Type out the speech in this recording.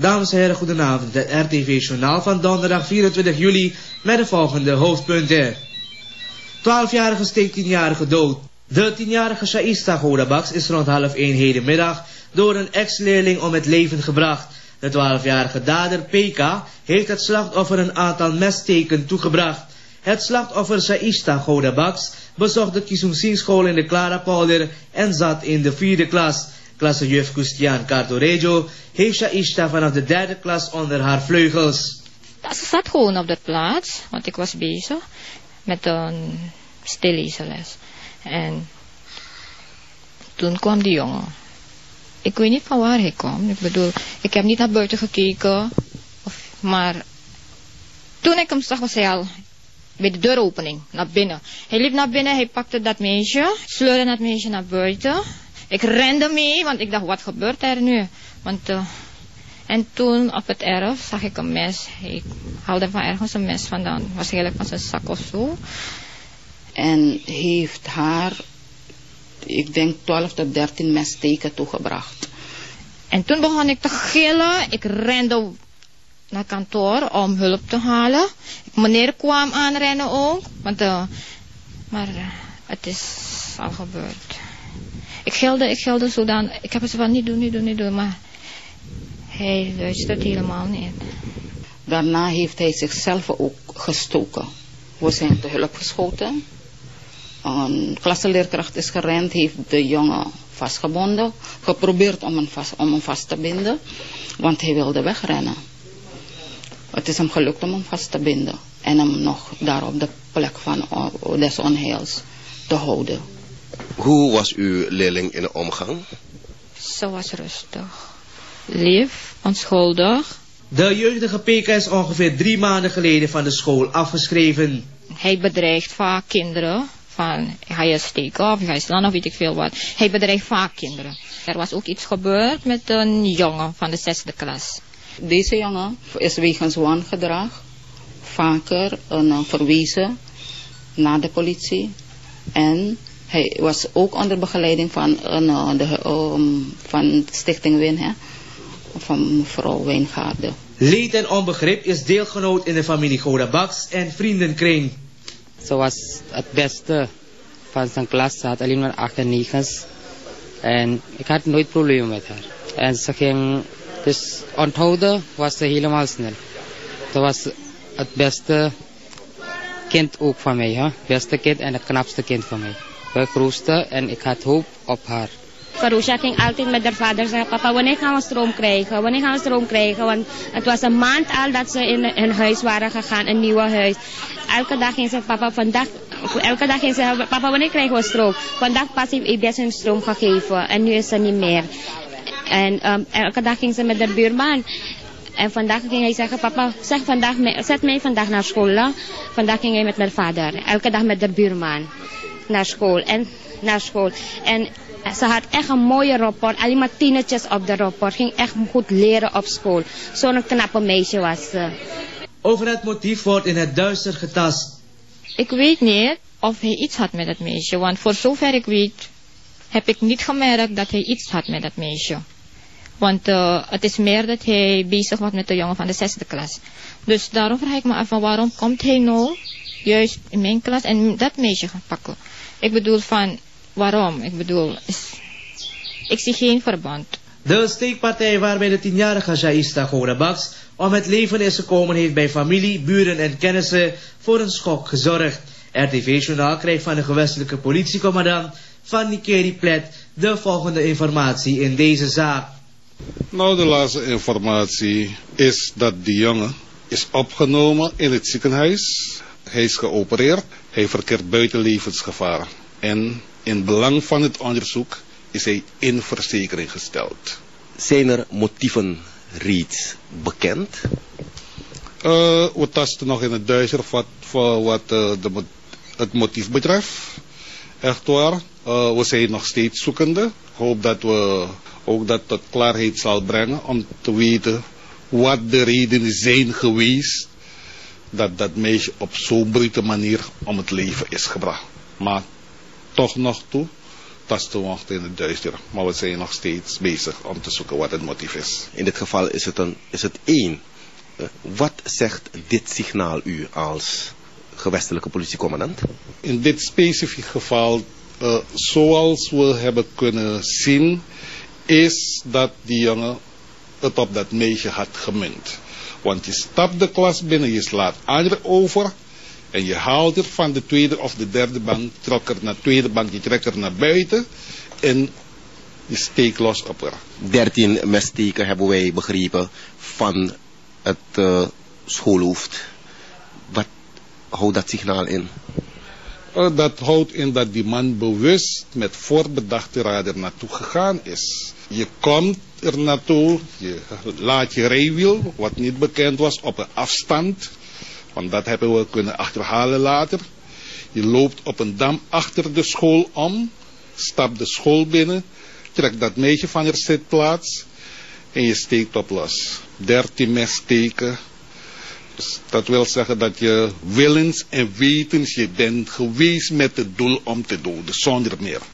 Dames en heren, goedenavond. Het RTV-journaal van donderdag 24 juli met de volgende hoofdpunten. 12-jarige steekt 10-jarige dood. De 10-jarige Shaista Godabaks is rond 12:30 hedenmiddag door een ex-leerling om het leven gebracht. De 12-jarige dader Peka heeft het slachtoffer een aantal messteken toegebracht. Het slachtoffer Shaista Godabaks bezocht de Kisumsing-school in de Clara-polder en zat in de 4e klas. Klassejuf Christian Cartorejo heeft Shaista vanaf de 3e klas onder haar vleugels. Ze zat gewoon op de plaats, want ik was bezig met een stillezenles. En toen kwam die jongen. Ik weet niet van waar hij kwam. Ik bedoel, ik heb niet naar buiten gekeken. Maar toen ik hem zag, was hij al bij de deuropening naar binnen. Hij liep naar binnen, hij pakte dat meisje, sleurde dat meisje naar buiten. Ik rende mee, want ik dacht, wat gebeurt er nu? En toen op het erf zag ik een mes. Hij haalde van ergens een mes vandaan, waarschijnlijk van zijn zak of zo. En heeft haar, ik denk 12 tot 13 messteken toegebracht. En toen begon ik te gillen. Ik rende naar kantoor om hulp te halen. Meneer kwam aanrennen ook. Maar het is al gebeurd. Ik gilde zodan. Ik heb het van niet doen. Maar hij luistert helemaal niet. Daarna heeft hij zichzelf ook gestoken. We zijn te hulp geschoten. Een klassenleerkracht is gerend, heeft de jongen vastgebonden. Geprobeerd om hem vast te binden, want hij wilde wegrennen. Het is hem gelukt om hem vast te binden en hem nog daar op de plek van des onheils te houden. Hoe was uw leerling in de omgang? Ze was rustig, lief, onschuldig. De jeugdige Peka is ongeveer 3 maanden geleden van de school afgeschreven. Hij bedreigt vaak kinderen. Van, ga je steken of ga je slaan of weet ik veel wat. Hij bedreigt vaak kinderen. Er was ook iets gebeurd met een jongen van de 6e klas. Deze jongen is wegens wangedrag vaker verwezen naar de politie. En hij was ook onder begeleiding van Stichting Win, van mevrouw Wijngaarden. Leed en onbegrip is deelgenoot in de familie Godabaks en vriendenkring. Ze was het beste van zijn klas. Ze had alleen maar 8 en 9's. En ik had nooit problemen met haar. En ze ging, dus onthouden was ze helemaal snel. Ze was het beste kind ook van mij. Het beste kind en het knapste kind van mij. We groesten en ik had hoop op haar. Farusha ging altijd met haar vader zeggen, papa, wanneer gaan we stroom krijgen? Wanneer gaan we stroom krijgen? Want het was een maand al dat ze in een huis waren gegaan, een nieuw huis. Elke dag ging ze, papa, wanneer krijgen we stroom? Vandaag pas heeft EBS hun stroom gegeven en nu is ze niet meer. En elke dag ging ze met de buurman. En vandaag ging hij zeggen, papa, zet mij vandaag naar school. Vandaag ging hij met mijn vader. Elke dag met de buurman naar school. En ze had echt een mooie rapport. Alleen maar tienetjes op de rapport. Ging echt goed leren op school. Zo'n knappe meisje was ze. Over het motief wordt in het duister getast. Ik weet niet of hij iets had met dat meisje. Want voor zover ik weet, heb ik niet gemerkt dat hij iets had met dat meisje. Want het is meer dat hij bezig was met de jongen van de 6e klas. Dus daarom vraag ik me af, waarom komt hij nou juist in mijn klas en dat meisje gaan pakken? Ik bedoel van, waarom? Ik zie geen verband. De steekpartij waarbij de 10-jarige Shaista Godabaks om het leven is gekomen heeft bij familie, buren en kennissen voor een schok gezorgd. RTV-journaal krijgt van de gewestelijke politiecommandant van Nikeri Plet de volgende informatie in deze zaak. Nou, de laatste informatie is dat die jongen is opgenomen in het ziekenhuis. Hij is geopereerd. Hij verkeert buiten levensgevaar. En in belang van het onderzoek is hij in verzekering gesteld. Zijn er motieven reeds bekend? We tasten nog in het duister voor wat het motief betreft. Echt waar. We zijn nog steeds zoekende. Ik hoop dat we ook dat tot klaarheid zal brengen om te weten wat de redenen zijn geweest dat dat meisje op zo'n brute manier om het leven is gebracht. Maar toch nog toe tasten we nog in het duister. Maar we zijn nog steeds bezig om te zoeken wat het motief is. In dit geval is het één. Wat zegt dit signaal u als gewestelijke politiecommandant? In dit specifieke geval, zoals we hebben kunnen zien, is dat die jongen het op dat meisje had gemunt. Want je stapt de klas binnen, je slaat anderen over en je haalt er van de tweede of de derde bank, trok er naar de tweede bank, je trekt er naar buiten en je steekt los op haar. 13 messteken hebben wij begrepen van het schoolhoofd. Wat houdt dat signaal in? Dat houdt in dat die man bewust met voorbedachte raad er naartoe gegaan is. Je komt er naartoe, je laat je rijwiel, wat niet bekend was, op een afstand. Want dat hebben we kunnen achterhalen later. Je loopt op een dam achter de school om, stapt de school binnen, trekt dat meisje van haar zitplaats en je steekt op los. 13 messteken. Dus dat wil zeggen dat je willens en wetens je bent geweest met het doel om te doden, zonder meer.